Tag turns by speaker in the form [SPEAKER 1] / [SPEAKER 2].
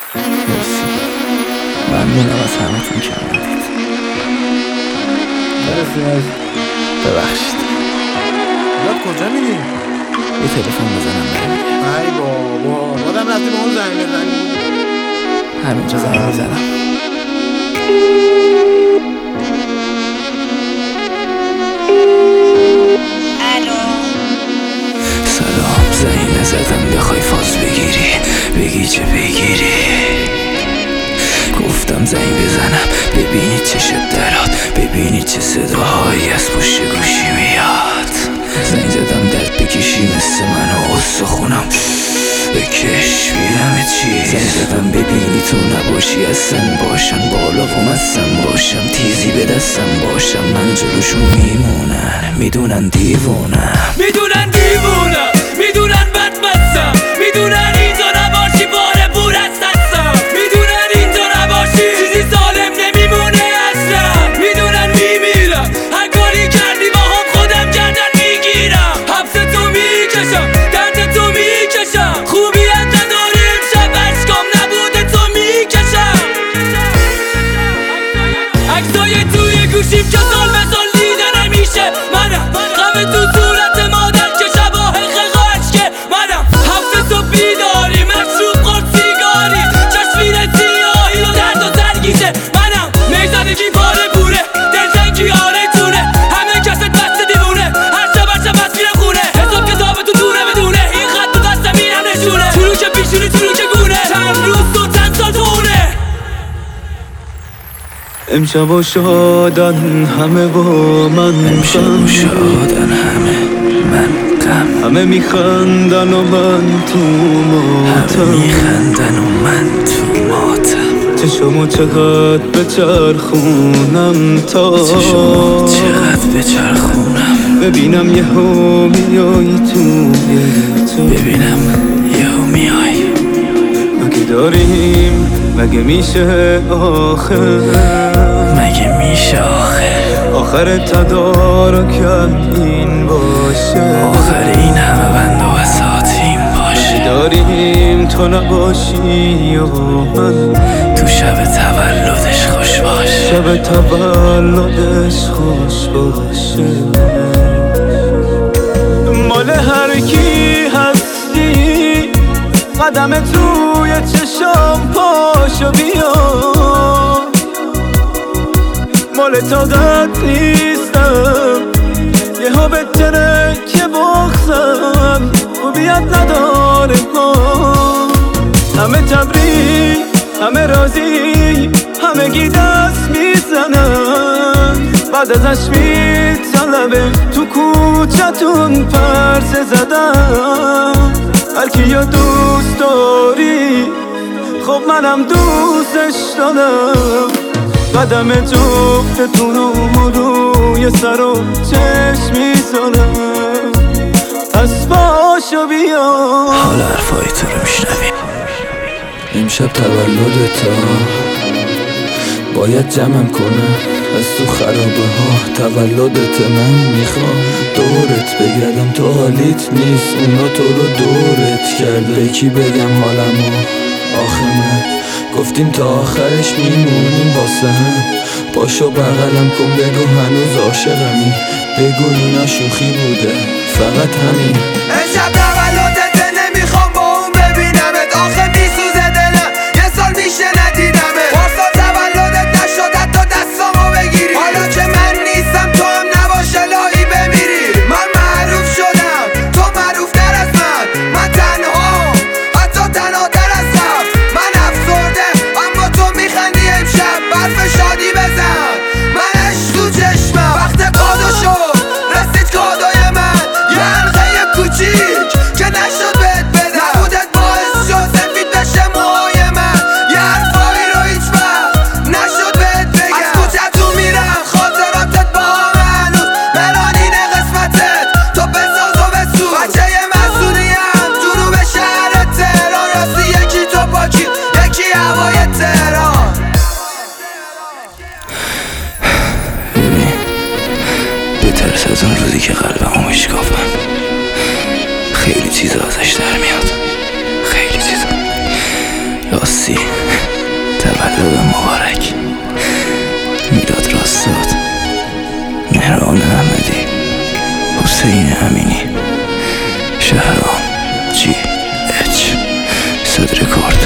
[SPEAKER 1] ممنونم از همتون که آمدید. ببخشید.
[SPEAKER 2] یاد کجا میری؟
[SPEAKER 1] یه تلفن بزنم بریم.
[SPEAKER 2] ای بابا بادم رفتی به اون زنگ بزنی؟
[SPEAKER 1] همینجا زنگ میزنم. سلام، زنگ نزدم بخوای فاز بگی چه بگیری. گفتم زنگ بزنم ببینی چه شدرات، ببینی چه صداهایی از پشت گوشی میاد. زنگ زدم درد بکشی مثل من و استخونم بکش بیدم چیز. زنگ زدم ببینی تو نباشی اصلا باشم بالا و مستم باشم، تیزی به دستم باشم، من جلوشون میمونم میدونن دیوونم، میدونن بدبستم، میدونن اینجا نباشی باره بور از دستم، میدونن اینجا نباشی چیزی سالم نمیمونه اصلا، میدونن میمیرم هر کاری کردی با هم خودم گردن میگیرم، حبس تو میکشم درد تو میکشم، خوبیت نداری امشب عشقام نبوده تو میکشم. عکسای توی گوشیم که سال به سال دیده نمیشه، منم غم تو صورت مادر که شباه خقاش که منم هفته تو بیداری مشروب خورد سیگاری چشمین سیاهی و درد و سرگیشه، منم میزنگی پاره پوره دلتنگی آره تونه همه کست بسته دیوونه هر شب بس میره خونه حساب کتاب تو دوره بدونه این خط تو دستم اینم نشونه چلو که پیشونی چلو که گونه چند روز و چند سال تونه.
[SPEAKER 3] امشب و شادن همه و من همه میخندن و من تو ماتم، چشمو چقدر بچرخونم تا ببینم یهو میای مگه داریم مگه میشه آخر تدارکت این باشه،
[SPEAKER 1] آخر این همه بند و بساط این باشه،
[SPEAKER 3] داریم تو نباشی و من
[SPEAKER 1] تو شب تولدش خوش باشه،
[SPEAKER 3] شب تولدش خوش باشه. مال هر کی هستی قدم توی چشام پاشو بیا، مال طاقت نیستم یهو بهتره که بخزم خوبیت نداره ما، همه تبریک همه راضی همگی دست میزنن بعد ازش میطلبه تو کوچتون پرسه زدن، هر کی یا دوست داری خب منم دوستش دارم، قدم جفتتون رو روی سر و چشم میزنم، پس باشو بیا.
[SPEAKER 1] حالا حرفای تو رو میشنویم. امشب تولدتا باید جمعم کنم از تو خرابه ها، تولدت من میخوام دورت بگردم تو حالیت نیست اونا تو رو دورت کرده، به کی بگم حالمو آخه من گفتیم تا آخرش میمونیم واسه هم، پاشو بغلم کن بگو هنوز عاشقمی، بگو اینا شوخی بوده فقط همین.
[SPEAKER 4] امشب تولدت نمیخوام با اون ببینمت، آخه میسوزه دلم یه سال میشه ندیدمت، پارسال تولدت نشد حتی دستامو بگیری، حالا که من نیستم تو هم نباشه لایی بمیری، من معروف شدم تو معروف تر از من تنها حتی تنهاتر از قبل، من افسرده اما تو میخندی امشب برف شادی بزن، من عشق تو چشمم وقت کادو شد رسید کادوی من، یه حلقه کوچیک که نشد بهت بدم، نبودت باعث شد سفید بشه موهای من، یه حرفایی رو هیچ وقت نشد بهت بگم، از کوچتون میرم خاطراتت با هم هنوز برانین قسمتت تو بساز و بسوز، بچه مسئولیم جنوب شهر تهران، راستی یکی تو پاکی یکی هوای تهران.
[SPEAKER 1] ببین بترس از اون روزی که قلبمو میشکافن، خیلی چیزا ازش در میاد، خیلی چیزا. راستی
[SPEAKER 3] تولد مبارک. میلاد راستاد، مهران احمدی، حسین امینی، شهرام جی اچ، صدر کارت.